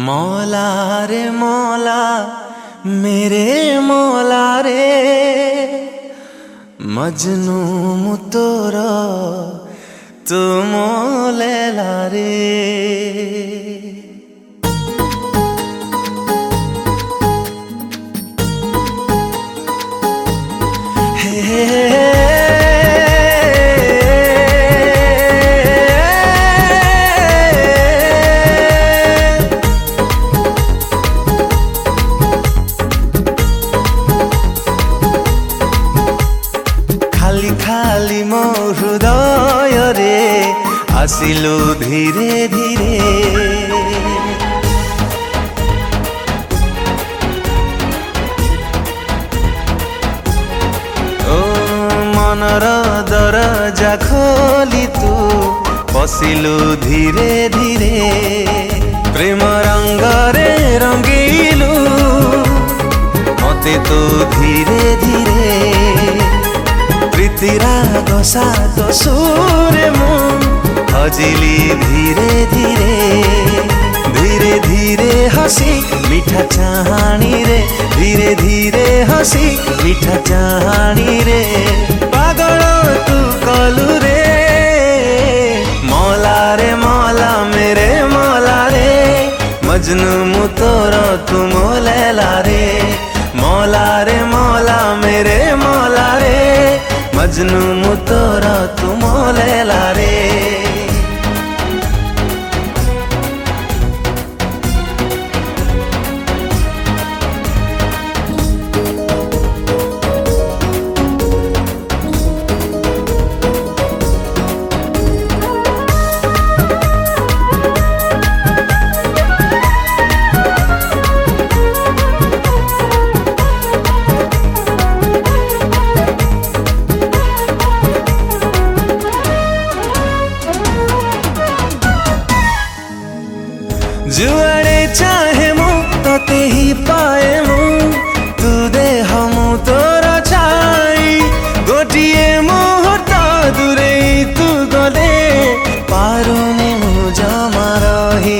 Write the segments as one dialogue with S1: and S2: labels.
S1: मौला रे मौला मेरे मौला रे मजनू मुतोर तू मोलेला रे। खाली खाली मो हृदय रे आसिलु धीरे धीरे ओ मनर दरजा खोली तू पसिलु धीरे धीरे प्रेम रंग रे रंगीलु मते तो धीरे धीरे प्रीतिराग सात सुरे मु हजिली धीरे धीरे धीरे धीरे हसी मीठा चाहानी रे धीरे धीरे हसी मीठा चाहानी रे पागल तू कलु रे मौला रे मौला मेरे मौला रे मजनू मुतोर तू मोलेला रे मौला रे मौला मेरे मौला रे मजनू मुतोर तू मोलेला रे। जुआड़े चाहे मु तते ही पाए मु तू दे हमु तोर छाई गोटिए मुहूर्त दूरे तू गले पारुनी मु जमा रही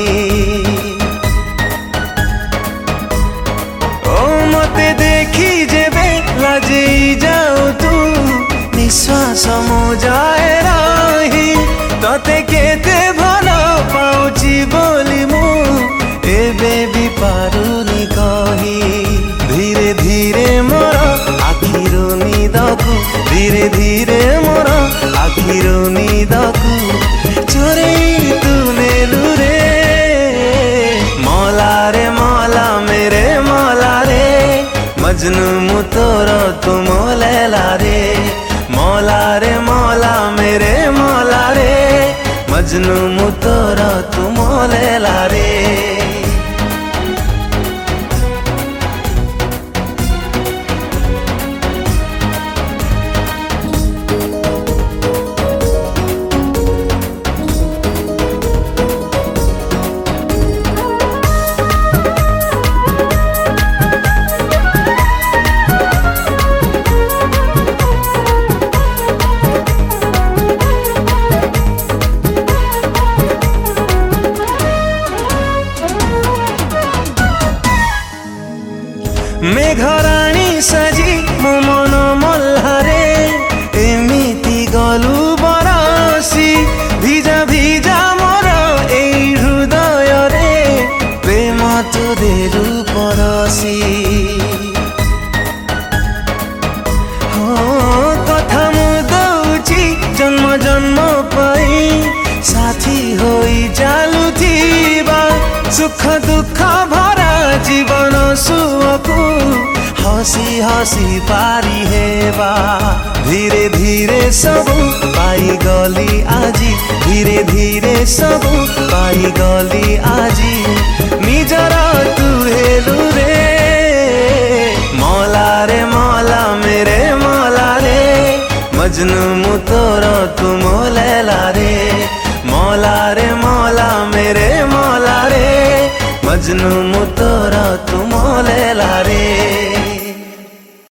S1: ओ मते देखी जेबे लाजे जाऊ तू निश्वास मु जाए रही तते केते भलो पाउची बोली मु एबे भी पारुनी कही धीरे धीरे मोर आखिरो निदकु धीरे धीरे मोर आखिरो निदकु चोरेई तू नेलु रे मौला रे मौला मेरे मौला रे मजनू मुतोर तू मोलेला रे मौला रे मौला मेरे मौला रे मजनू मुतोर तू मोलेला रे। मेघराणी सजी मो मन मल्हारे एमिति गलु बरसी भिजा भिजा मोर एई हृदय रे प्रेम तो देलु परसी हो कथा मु दउची जन्म जन्म पाई साथी होई चालुथिबा सुख दुख भरा जीवन सुअकु हसी हसी पारी हेबा धीरे धीरे सबु पाई गली आजी धीरे धीरे सबु पाई गली आजी निजर तू हेलु रे मौला रे मौला मेरे मौला रे मजनू मुतोर तू मोलेला रे मौला रे मौला मेरे मौला रे मजनू मुतोर तू मोलेला रे।